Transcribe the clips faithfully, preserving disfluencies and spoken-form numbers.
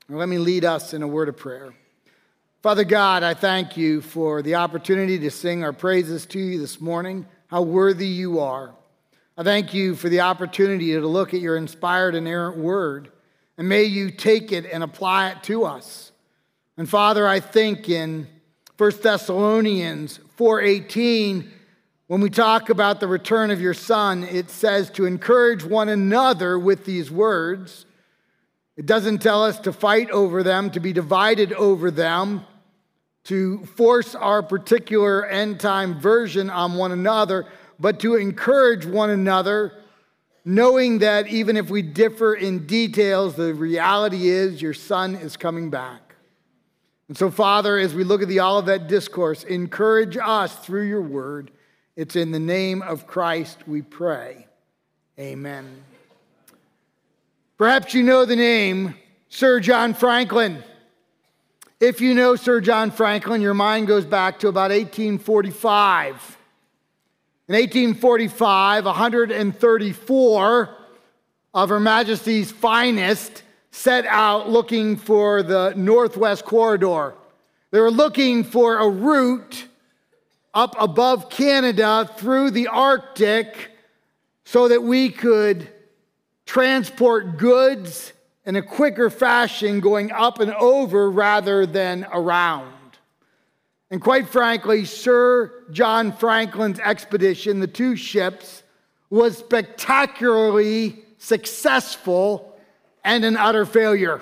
Let me lead us in a word of prayer. Father God, I thank you for the opportunity to sing our praises to you this morning, how worthy you are. I thank you for the opportunity to look at your inspired and inerrant word, and may you take it and apply it to us. And Father, I think in First Thessalonians four eighteen, when we talk about the return of your Son, it says to encourage one another with these words. It doesn't tell us to fight over them, to be divided over them, to force our particular end-time version on one another, but to encourage one another, knowing that even if we differ in details, the reality is your Son is coming back. And so, Father, as we look at the Olivet Discourse, encourage us through your word. It's in the name of Christ we pray. Amen. Perhaps you know the name Sir John Franklin. If you know Sir John Franklin, your mind goes back to about eighteen forty-five. In eighteen forty-five, one hundred thirty-four of Her Majesty's finest set out looking for the Northwest Corridor. They were looking for a route up above Canada through the Arctic so that we could transport goods in a quicker fashion going up and over rather than around. And quite frankly, Sir John Franklin's expedition, the two ships, was spectacularly successful and an utter failure.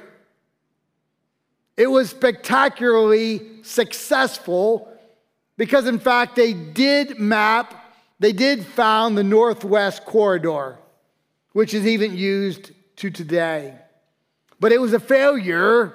It was spectacularly successful because, in fact, they did map, they did found the Northwest Corridor, which is even used to today. But it was a failure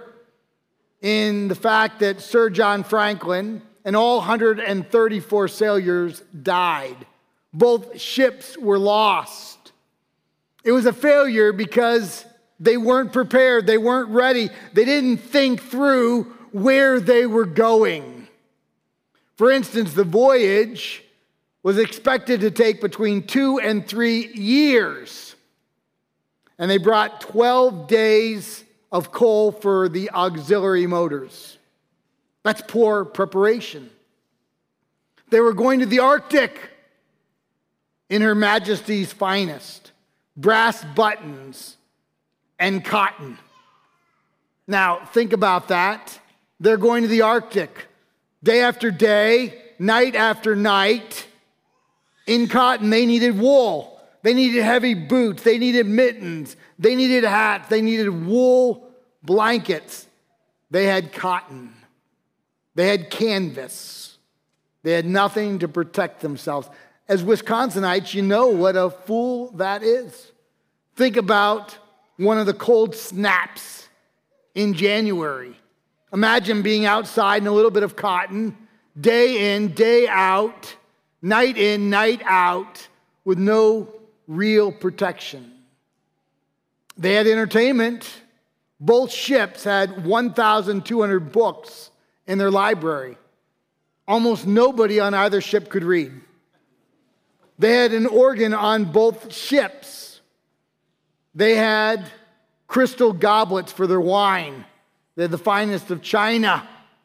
in the fact that Sir John Franklin and all one hundred thirty-four sailors died. Both ships were lost. It was a failure because they weren't prepared, they weren't ready, they didn't think through where they were going. For instance, the voyage was expected to take between two and three years. And they brought twelve days of coal for the auxiliary motors. That's poor preparation. They were going to the Arctic in Her Majesty's finest, brass buttons and cotton. Now, think about that. They're going to the Arctic day after day, night after night. In cotton, they needed wool. They needed heavy boots. They needed mittens. They needed hats. They needed wool blankets. They had cotton. They had canvas. They had nothing to protect themselves. As Wisconsinites, you know what a fool that is. Think about one of the cold snaps in January. Imagine being outside in a little bit of cotton, day in, day out, night in, night out, with no real protection. They had entertainment. Both ships had one thousand two hundred books in their library. Almost nobody on either ship could read. They had an organ on both ships. They had crystal goblets for their wine. They had the finest of china.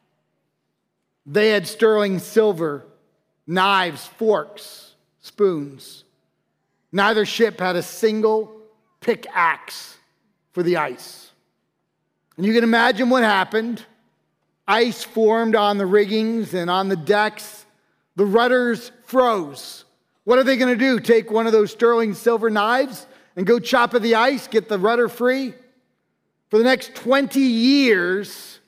They had sterling silver, knives, forks, spoons. Neither ship had a single pickaxe for the ice. And you can imagine what happened. Ice formed on the riggings and on the decks. The rudders froze. What are they going to do? Take one of those sterling silver knives and go chop at the ice, get the rudder free? For the next twenty years,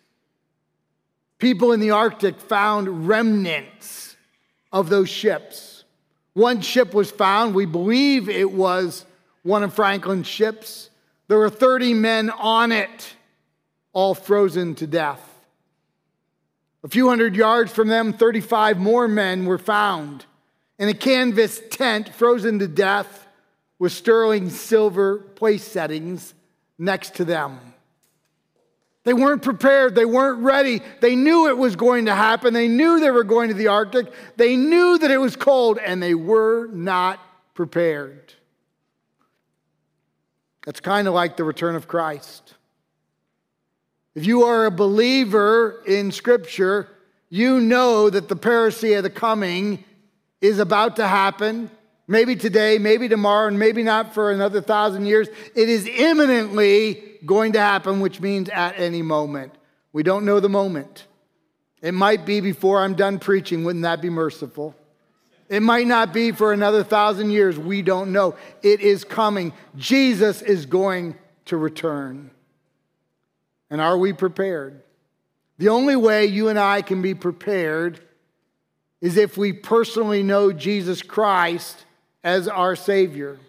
people in the Arctic found remnants of those ships. One ship was found. We believe it was one of Franklin's ships. There were thirty men on it, all frozen to death. A few hundred yards from them, thirty-five more men were found in a canvas tent, frozen to death, with sterling silver place settings next to them. They weren't prepared. They weren't ready. They knew it was going to happen. They knew they were going to the Arctic. They knew that it was cold, and they were not prepared. That's kind of like the return of Christ. If you are a believer in Scripture, you know that the parousia, the coming, is about to happen. Maybe today, maybe tomorrow, and maybe not for another thousand years. It is imminently going to happen, which means at any moment. We don't know the moment. It might be before I'm done preaching. Wouldn't that be merciful? It might not be for another thousand years. We don't know. It is coming. Jesus is going to return. And are we prepared? The only way you and I can be prepared is if we personally know Jesus Christ as our Savior.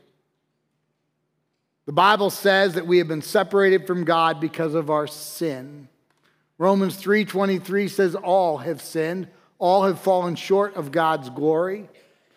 The Bible says that we have been separated from God because of our sin. Romans three twenty-three says all have sinned. All have fallen short of God's glory.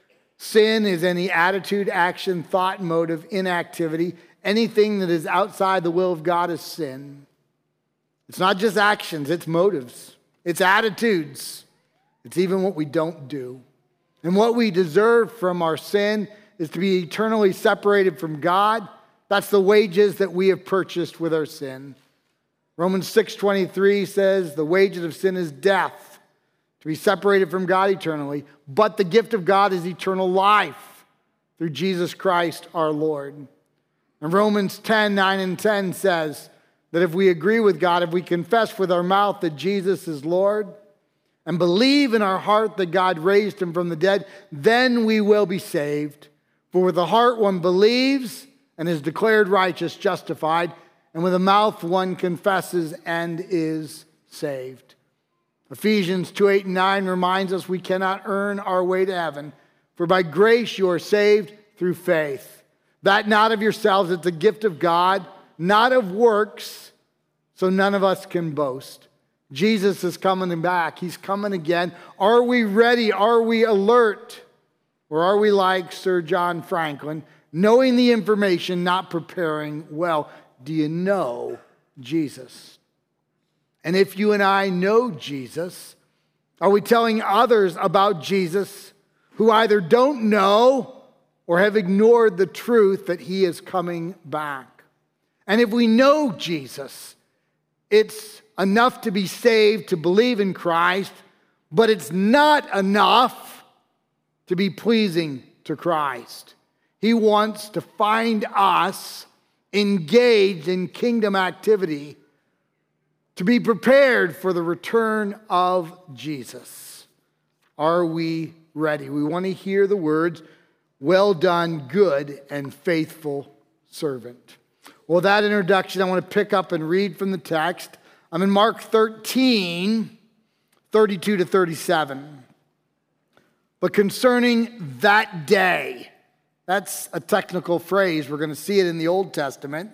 Sin is any attitude, action, thought, motive, inactivity. Anything that is outside the will of God is sin. It's not just actions, it's motives. It's attitudes. It's even what we don't do. And what we deserve from our sin is to be eternally separated from God. That's the wages that we have purchased with our sin. Romans six twenty-three says the wages of sin is death, to be separated from God eternally. But the gift of God is eternal life through Jesus Christ our Lord. And Romans ten, nine and ten says that if we agree with God, if we confess with our mouth that Jesus is Lord, and believe in our heart that God raised him from the dead, then we will be saved. For with the heart one believes and is declared righteous, justified, and with the mouth one confesses and is saved. Ephesians two, eight and nine reminds us we cannot earn our way to heaven, for by grace you are saved through faith. That not of yourselves, it's a gift of God, not of works, so none of us can boast. Jesus is coming back. He's coming again. Are we ready? Are we alert? Or are we like Sir John Franklin, knowing the information, not preparing well? Do you know Jesus? And if you and I know Jesus, are we telling others about Jesus who either don't know or have ignored the truth that he is coming back? And if we know Jesus, it's enough to be saved, to believe in Christ, but it's not enough to be pleasing to Christ. He wants to find us engaged in kingdom activity to be prepared for the return of Jesus. Are we ready? We want to hear the words, "Well done, good and faithful servant." Well, with that introduction, I want to pick up and read from the text. I'm in Mark thirteen, thirty-two to thirty-seven. But concerning that day, that's a technical phrase. We're going to see it in the Old Testament.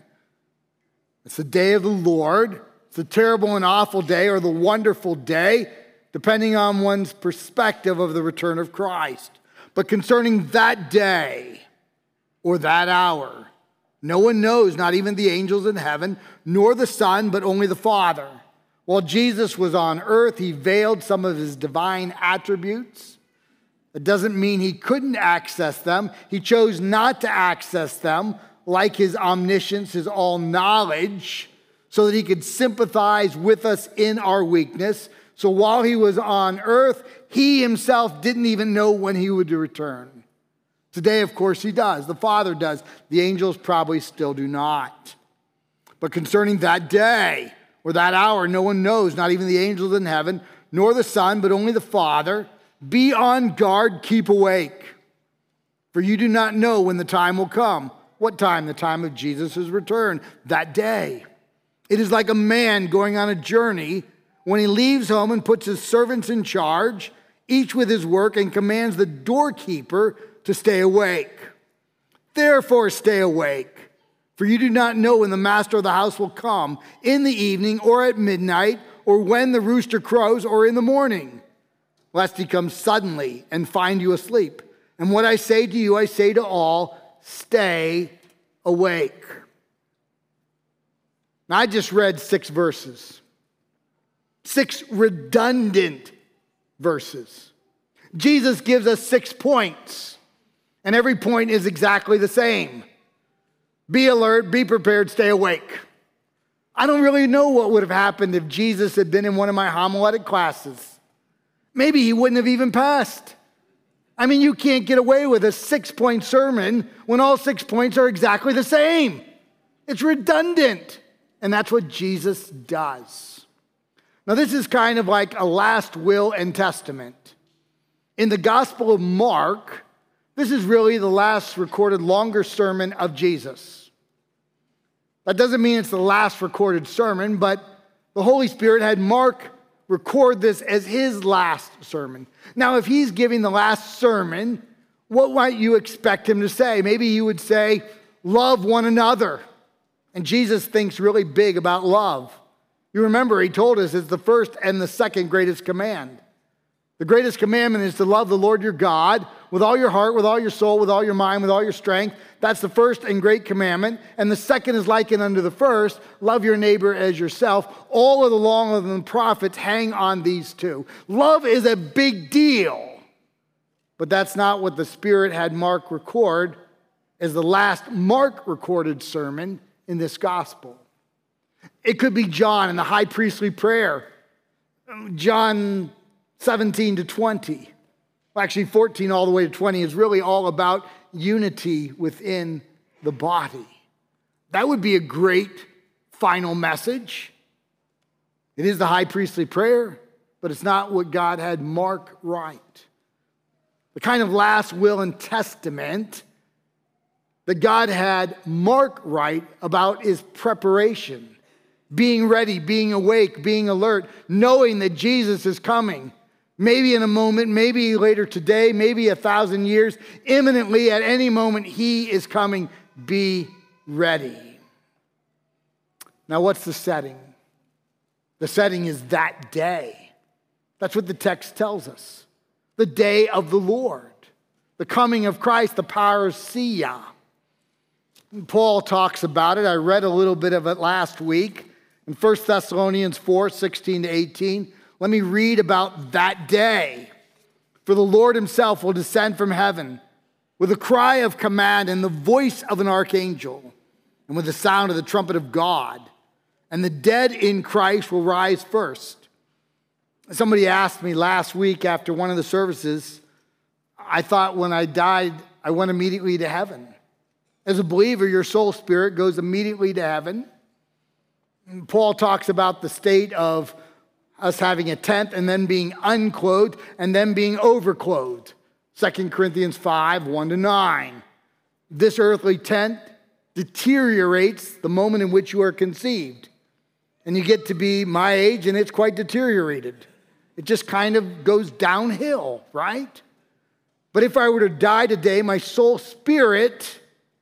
It's the day of the Lord. It's the terrible and awful day, or the wonderful day, depending on one's perspective of the return of Christ. But concerning that day, or that hour, no one knows, not even the angels in heaven, nor the Son, but only the Father. While Jesus was on earth, he veiled some of his divine attributes. It doesn't mean he couldn't access them. He chose not to access them, like his omniscience, his all-knowledge, so that he could sympathize with us in our weakness. So while he was on earth, he himself didn't even know when he would return. Today, of course, he does. The Father does. The angels probably still do not. But concerning that day or that hour, no one knows, not even the angels in heaven, nor the Son, but only the Father. Be on guard, keep awake. For you do not know when the time will come. What time? The time of Jesus' return. That day. It is like a man going on a journey when he leaves home and puts his servants in charge, each with his work, and commands the doorkeeper to stay awake. Therefore, stay awake, for you do not know when the master of the house will come, in the evening or at midnight, or when the rooster crows, or in the morning, lest he come suddenly and find you asleep. And what I say to you, I say to all, stay awake. Now, I just read six verses, six redundant verses. Jesus gives us six points, and every point is exactly the same. Be alert, be prepared, stay awake. I don't really know what would have happened if Jesus had been in one of my homiletic classes. Maybe he wouldn't have even passed. I mean, you can't get away with a six-point sermon when all six points are exactly the same. It's redundant. And that's what Jesus does. Now, this is kind of like a last will and testament. In the Gospel of Mark, this is really the last recorded longer sermon of Jesus. That doesn't mean it's the last recorded sermon, but the Holy Spirit had Mark record this as his last sermon. Now, if he's giving the last sermon, what might you expect him to say? Maybe you would say, love one another. And Jesus thinks really big about love. You remember, he told us it's the first and the second greatest command. The greatest commandment is to love the Lord your God with all your heart, with all your soul, with all your mind, with all your strength. That's the first and great commandment. And the second is likened unto the first, love your neighbor as yourself. All of the law of the prophets hang on these two. Love is a big deal. But that's not what the Spirit had Mark record as the last Mark recorded sermon in this gospel. It could be John in the high priestly prayer. John seventeen to twenty. Well, actually fourteen all the way to twenty is really all about unity within the body. That would be a great final message. It is the high priestly prayer, but it's not what God had Mark write. The kind of last will and testament that God had Mark write about is preparation, being ready, being awake, being alert, knowing that Jesus is coming. Maybe in a moment, maybe later today, maybe a thousand years, imminently at any moment, he is coming. Be ready. Now, what's the setting? The setting is that day. That's what the text tells us. The day of the Lord, the coming of Christ, the parousia. Paul talks about it. I read a little bit of it last week in First Thessalonians four, sixteen to eighteen. Let me read about that day. For the Lord himself will descend from heaven with a cry of command and the voice of an archangel and with the sound of the trumpet of God. And the dead in Christ will rise first. Somebody asked me last week after one of the services, I thought when I died, I went immediately to heaven. As a believer, your soul spirit goes immediately to heaven. And Paul talks about the state of us having a tent and then being unclothed and then being overclothed. Second Corinthians five, one to nine. This earthly tent deteriorates the moment in which you are conceived. And you get to be my age and it's quite deteriorated. It just kind of goes downhill, right? But if I were to die today, my soul spirit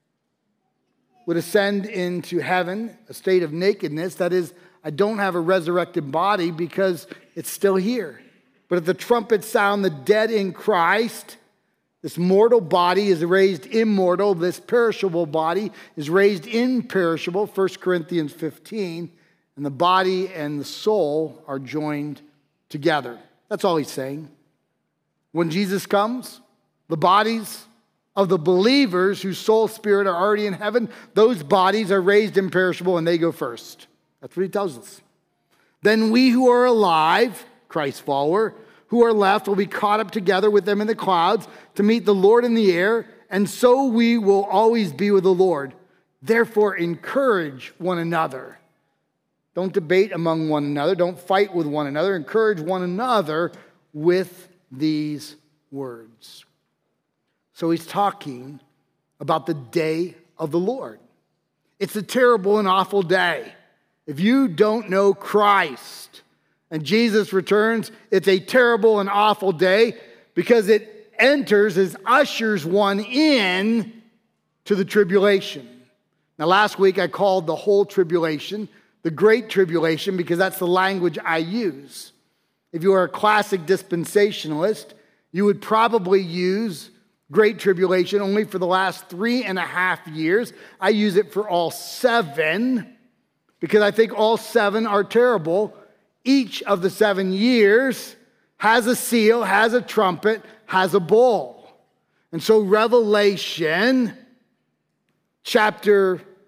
would ascend into heaven, a state of nakedness. That is, I don't have a resurrected body because it's still here. But at the trumpet sound, the dead in Christ, this mortal body is raised immortal. This perishable body is raised imperishable, First Corinthians fifteen. And the body and the soul are joined together. That's all he's saying. When Jesus comes, the bodies of the believers whose soul spirit are already in heaven, those bodies are raised imperishable and they go first. That's what he tells us. Then we who are alive, Christ's follower, who are left will be caught up together with them in the clouds to meet the Lord in the air, and so we will always be with the Lord. Therefore, encourage one another. Don't debate among one another. Don't fight with one another. Encourage one another with these words. So he's talking about the day of the Lord. It's a terrible and awful day. If you don't know Christ and Jesus returns, it's a terrible and awful day because it enters as ushers one in to the tribulation. Now, last week I called the whole tribulation the Great Tribulation because that's the language I use. If you are a classic dispensationalist, you would probably use Great Tribulation only for the last three and a half years. I use it for all seven because I think all seven are terrible. Each of the seven years has a seal, has a trumpet, has a bowl. And so Revelation chapter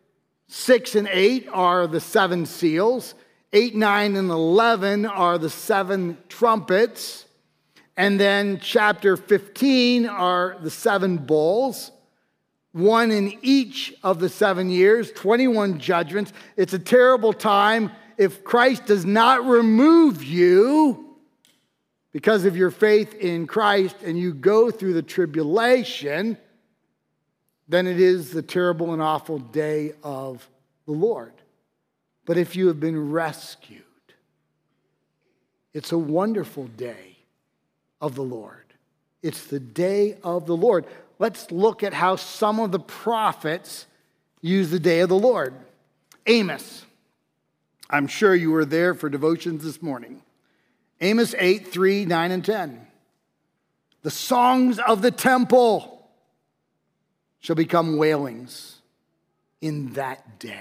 Six and eight are the seven seals. Eight, nine, and eleven are the seven trumpets. And then chapter fifteen are the seven bowls. One in each of the seven years, twenty-one judgments. It's a terrible time if Christ does not remove you because of your faith in Christ and you go through the tribulation, then it is the terrible and awful day of the Lord. But if you have been rescued, it's a wonderful day of the Lord. It's the day of the Lord. Let's look at how some of the prophets use the day of the Lord. Amos. I'm sure you were there for devotions this morning. Amos eight, three, nine, and ten. The songs of the temple shall become wailings in that day.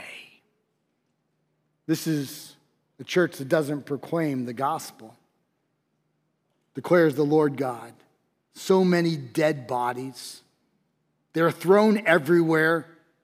This is a church that doesn't proclaim the gospel. Declares the Lord God. So many dead bodies. They're thrown everywhere.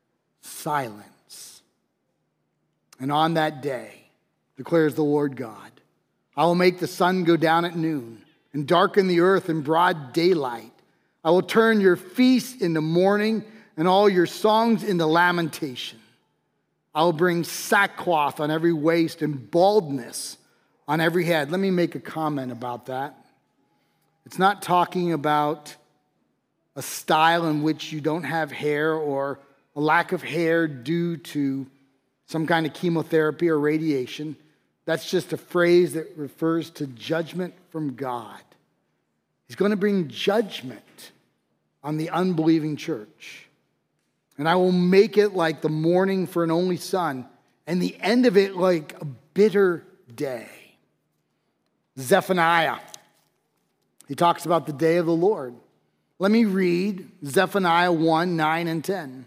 Silence. And on that day, declares the Lord God, I will make the sun go down at noon and darken the earth in broad daylight. I will turn your feasts into mourning and all your songs into lamentation. I will bring sackcloth on every waist and baldness on every head. Let me make a comment about that. It's not talking about a style in which you don't have hair or a lack of hair due to some kind of chemotherapy or radiation. That's just a phrase that refers to judgment from God. He's going to bring judgment on the unbelieving church. And I will make it like the mourning for an only son, and the end of it like a bitter day. Zephaniah. He talks about the day of the Lord. Let me read Zephaniah one, nine, and ten.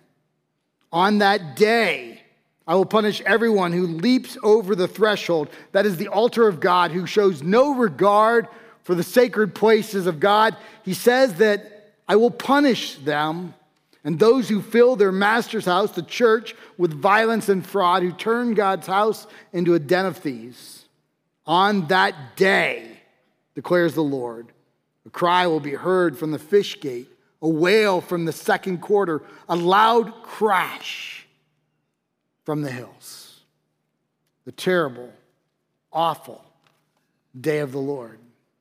On that day, I will punish everyone who leaps over the threshold, that is the altar of God, who shows no regard for the sacred places of God. He says that I will punish them and those who fill their master's house, the church, with violence and fraud, who turn God's house into a den of thieves. On that day, declares the Lord, a cry will be heard from the fish gate, a wail from the second quarter, a loud crash from the hills. The terrible, awful day of the Lord.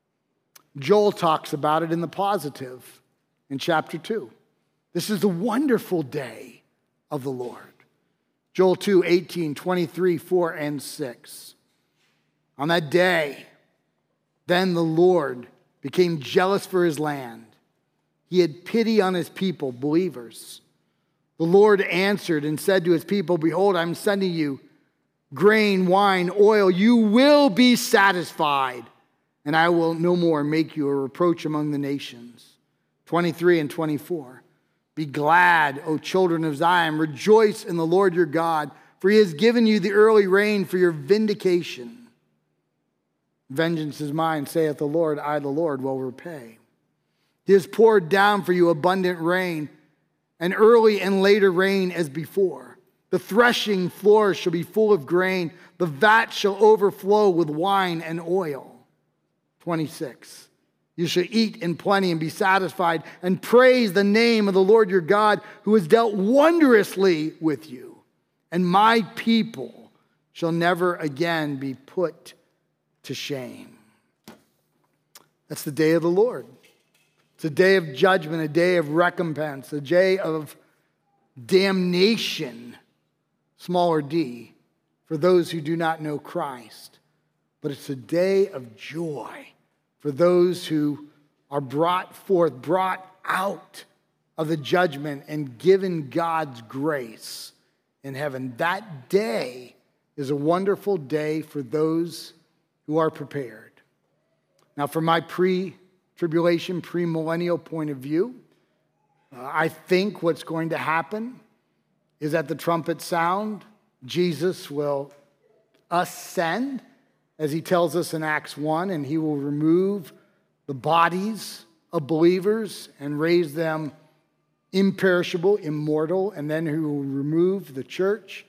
Joel talks about it in the positive in chapter two. This is the wonderful day of the Lord. Joel two, eighteen, twenty-three, four, and six. On that day, then the Lord became jealous for his land. He had pity on his people, believers. The Lord answered and said to his people, behold, I'm sending you grain, wine, oil. You will be satisfied, and I will no more make you a reproach among the nations. twenty-three and twenty-four. Be glad, O children of Zion. Rejoice in the Lord your God, for he has given you the early rain for your vindication. Vengeance is mine, saith the Lord. I, the Lord, will repay. He has poured down for you abundant rain, and early and later rain as before. The threshing floor shall be full of grain. The vat shall overflow with wine and oil. twenty-six. You shall eat in plenty and be satisfied, and praise the name of the Lord your God, who has dealt wondrously with you. And my people shall never again be put to shame. That's the day of the Lord. It's a day of judgment, a day of recompense, a day of damnation, smaller d, for those who do not know Christ. But it's a day of joy for those who are brought forth, brought out of the judgment and given God's grace in heaven. That day is a wonderful day for those who are prepared. Now, from my pre-tribulation, pre-millennial point of view, uh, I think what's going to happen is at the trumpet sound, Jesus will ascend, as he tells us in Acts one, and he will remove the bodies of believers and raise them imperishable, immortal, and then he will remove the church.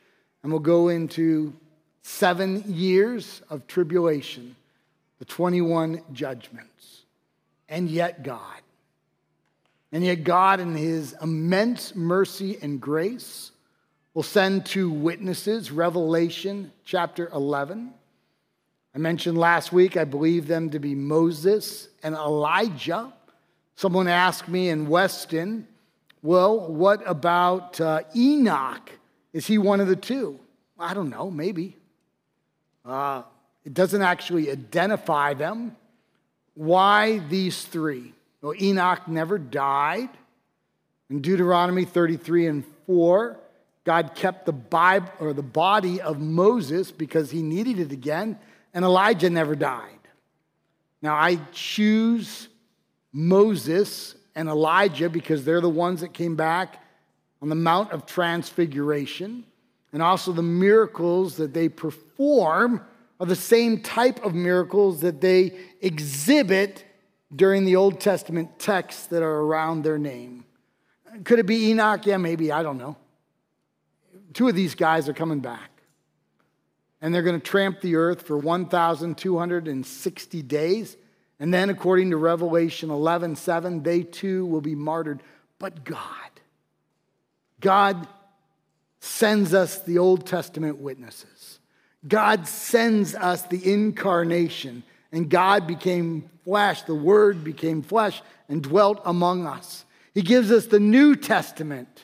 and we'll go into seven years of tribulation, the twenty-one judgments. And yet God, and yet God in his immense mercy and grace will send two witnesses, Revelation chapter eleven. I mentioned last week, I believe them to be Moses and Elijah. Someone asked me in Weston, well, what about uh, Enoch? Is he one of the two? I don't know, maybe. Uh, it doesn't actually identify them. Why these three? Well, Enoch never died. In Deuteronomy thirty-three and four, God kept the Bible or the body of Moses because he needed it again, and Elijah never died. Now, I choose Moses and Elijah because they're the ones that came back on the Mount of Transfiguration, and also the miracles that they perform are the same type of miracles that they exhibit during the Old Testament texts that are around their name. Could it be Enoch? Yeah, maybe. I don't know. Two of these guys are coming back. And they're going to tramp the earth for one thousand two hundred sixty days. And then, according to Revelation eleven seven, they too will be martyred. But God, God sends us the Old Testament witnesses. God sends us the incarnation, and God became flesh. The Word became flesh and dwelt among us. He gives us the New Testament.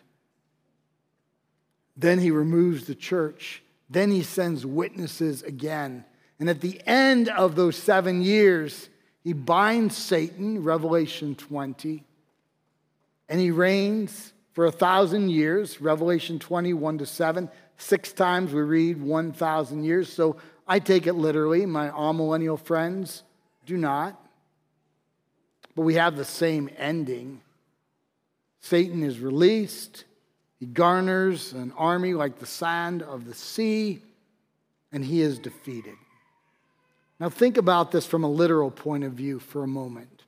Then he removes the church. Then he sends witnesses again. And at the end of those seven years, he binds Satan, Revelation twenty, and he reigns for a thousand years, Revelation twenty, one to seven. Six times we read one thousand years, so I take it literally. My amillennial friends do not. But we have the same ending. Satan is released. He garners an army like the sand of the sea, and he is defeated. Now think about this from a literal point of view for a moment.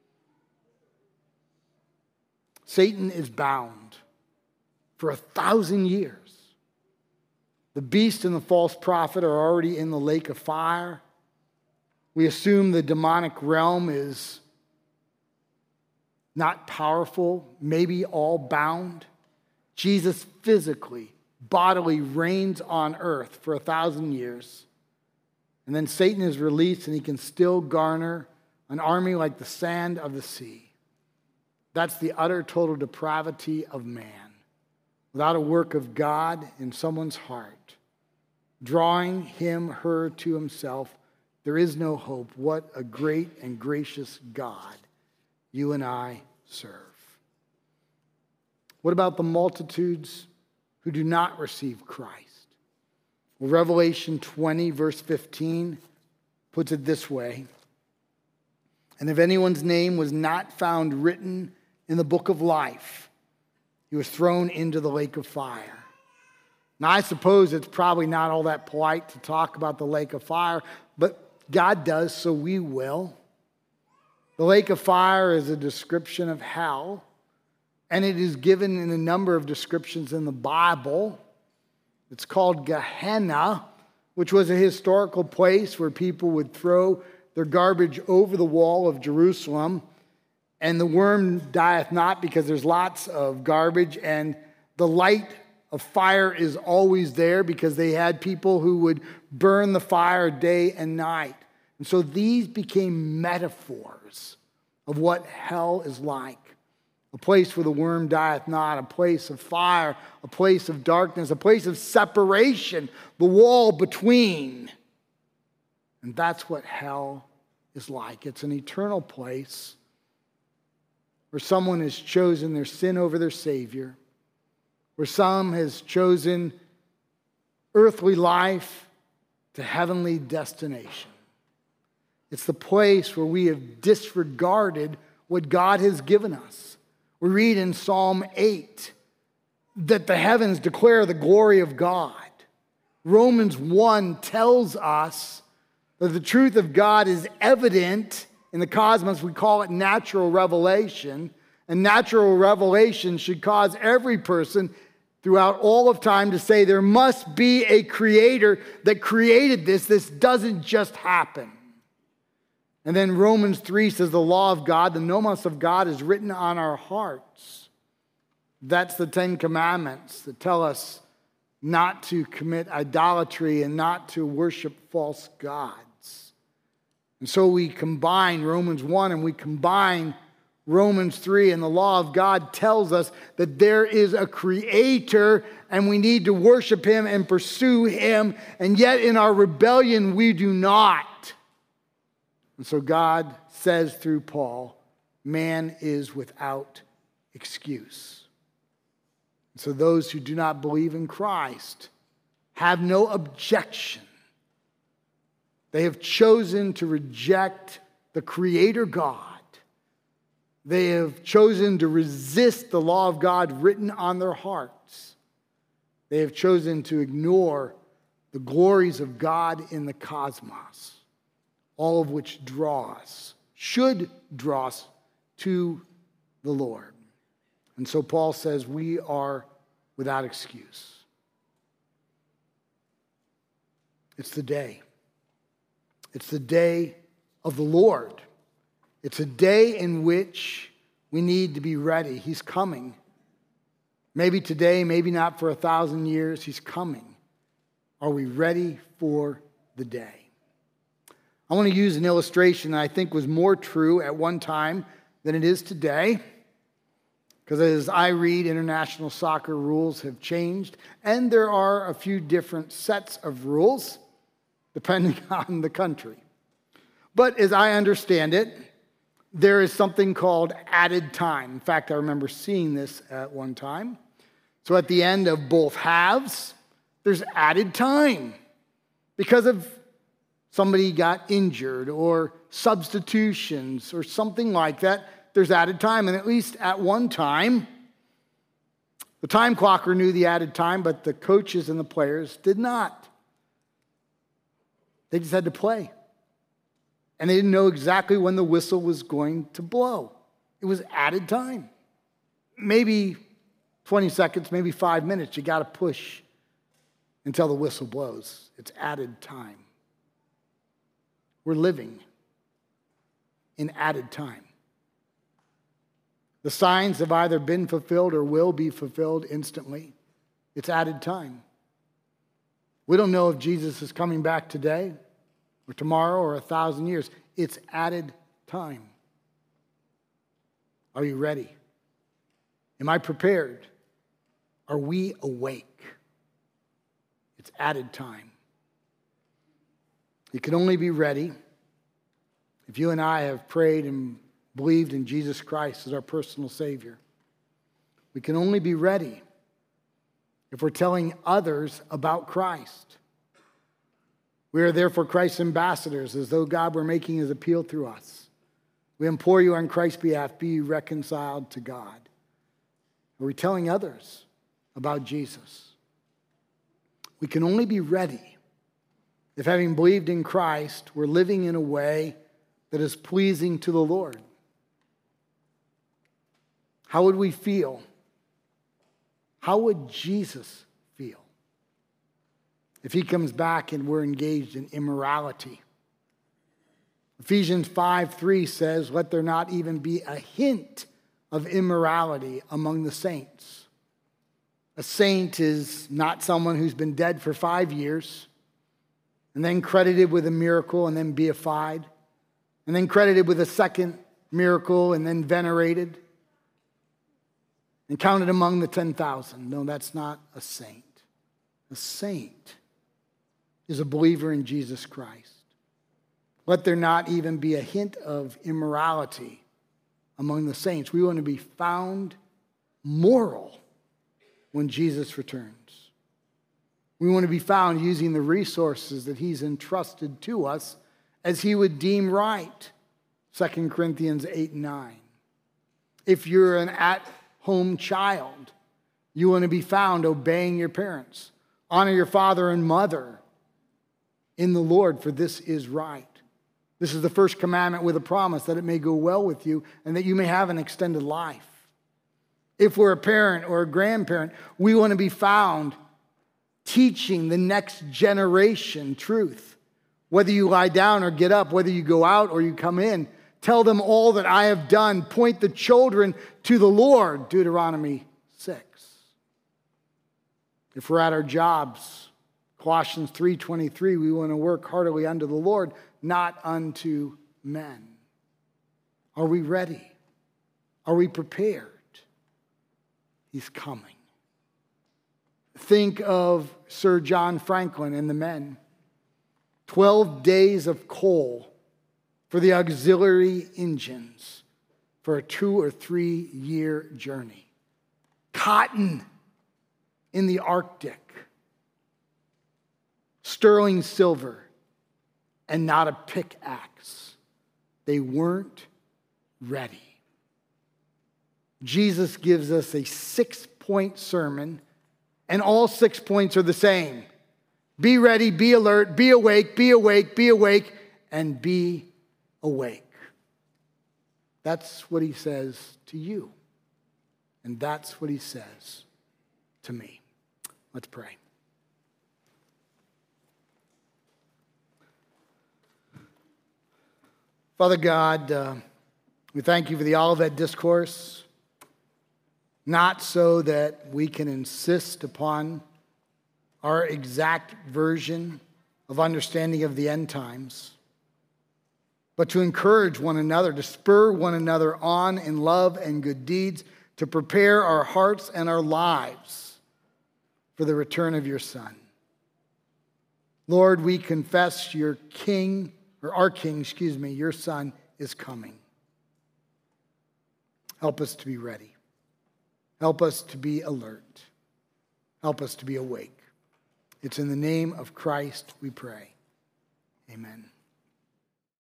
Satan is bound for a thousand years. The beast and the false prophet are already in the lake of fire. We assume the demonic realm is not powerful, maybe all bound. Jesus physically, bodily reigns on earth for a thousand years. And then Satan is released and he can still garner an army like the sand of the sea. That's the utter total depravity of man. Without a work of God in someone's heart, drawing him, her to himself, there is no hope. What a great and gracious God you and I serve. What about the multitudes who do not receive Christ? Well, Revelation twenty, verse fifteen, puts it this way. And if anyone's name was not found written in the book of life, he was thrown into the lake of fire. Now, I suppose it's probably not all that polite to talk about the lake of fire, but God does, so we will. The lake of fire is a description of hell, and it is given in a number of descriptions in the Bible. It's called Gehenna, which was a historical place where people would throw their garbage over the wall of Jerusalem. And the worm dieth not because there's lots of garbage, and the light of fire is always there because they had people who would burn the fire day and night. And so these became metaphors of what hell is like. A place where the worm dieth not, a place of fire, a place of darkness, a place of separation, the wall between. And that's what hell is like. It's an eternal place where someone has chosen their sin over their Savior, where some has chosen earthly life to heavenly destination. It's the place where we have disregarded what God has given us. We read in Psalm eight that the heavens declare the glory of God. Romans one tells us that the truth of God is evident in the cosmos. We call it natural revelation. And natural revelation should cause every person throughout all of time to say there must be a creator that created this. This doesn't just happen. And then Romans three says the law of God, the nomos of God is written on our hearts. That's the Ten Commandments that tell us not to commit idolatry and not to worship false gods. And so we combine Romans one and we combine Romans three, and the law of God tells us that there is a creator and we need to worship him and pursue him, and yet in our rebellion we do not. And so God says through Paul, man is without excuse. And so those who do not believe in Christ have no objection. They have chosen to reject the Creator God. They have chosen to resist the law of God written on their hearts. They have chosen to ignore the glories of God in the cosmos, all of which draw us, should draw us to the Lord. And so Paul says we are without excuse. It's the day. It's the day of the Lord. It's a day in which we need to be ready. He's coming. Maybe today, maybe not for a thousand years. He's coming. Are we ready for the day? I want to use an illustration that I think was more true at one time than it is today. Because as I read, international soccer rules have changed, and there are a few different sets of rules depending on the country. But as I understand it, there is something called added time. In fact, I remember seeing this at one time. So at the end of both halves, there's added time because of somebody got injured or substitutions or something like that. There's added time. And at least at one time, the time clocker knew the added time, but the coaches and the players did not. They just had to play. And they didn't know exactly when the whistle was going to blow. It was added time. Maybe twenty seconds, maybe five minutes. You got to push until the whistle blows. It's added time. We're living in added time. The signs have either been fulfilled or will be fulfilled instantly. It's added time. We don't know if Jesus is coming back today or tomorrow or a thousand years. It's added time. Are you ready? Am I prepared? Are we awake? It's added time. You can only be ready if you and I have prayed and believed in Jesus Christ as our personal Savior. We can only be ready if we're telling others about Christ. We are therefore Christ's ambassadors, as though God were making his appeal through us. We implore you on Christ's behalf, be reconciled to God. Are we telling others about Jesus? We can only be ready if, having believed in Christ, we're living in a way that is pleasing to the Lord. How would we feel? How would Jesus feel if he comes back and we're engaged in immorality? Ephesians five three says, let there not even be a hint of immorality among the saints. A saint is not someone who's been dead for five years and then credited with a miracle and then beatified and then credited with a second miracle and then venerated and counted among the ten thousand. No, that's not a saint. A saint is a believer in Jesus Christ. Let there not even be a hint of immorality among the saints. We want to be found moral when Jesus returns. We want to be found using the resources that he's entrusted to us as he would deem right. Second Corinthians eight and nine. If you're an at-home child, you want to be found obeying your parents. Honor your father and mother in the Lord, for this is right. This is the first commandment with a promise that it may go well with you and that you may have an extended life. If we're a parent or a grandparent, we want to be found teaching the next generation truth. Whether you lie down or get up, whether you go out or you come in, tell them all that I have done. Point the children to the Lord, Deuteronomy six. If we're at our jobs, Colossians three twenty-three, we want to work heartily unto the Lord, not unto men. Are we ready? Are we prepared? He's coming. Think of Sir John Franklin and the men. Twelve days of coal for the auxiliary engines for a two or three year journey. Cotton in the Arctic. Sterling silver and not a pickaxe. They weren't ready. Jesus gives us a six-point sermon, and all six points are the same. Be ready, be alert, be awake, be awake, be awake, and be awake. That's what he says to you. And that's what he says to me. Let's pray. Father God, uh, we thank you for the Olivet Discourse, not so that we can insist upon our exact version of understanding of the end times, but to encourage one another, to spur one another on in love and good deeds, to prepare our hearts and our lives for the return of your Son. Lord, we confess your King, or our King, excuse me, your Son is coming. Help us to be ready. Help us to be alert. Help us to be awake. It's in the name of Christ we pray. Amen.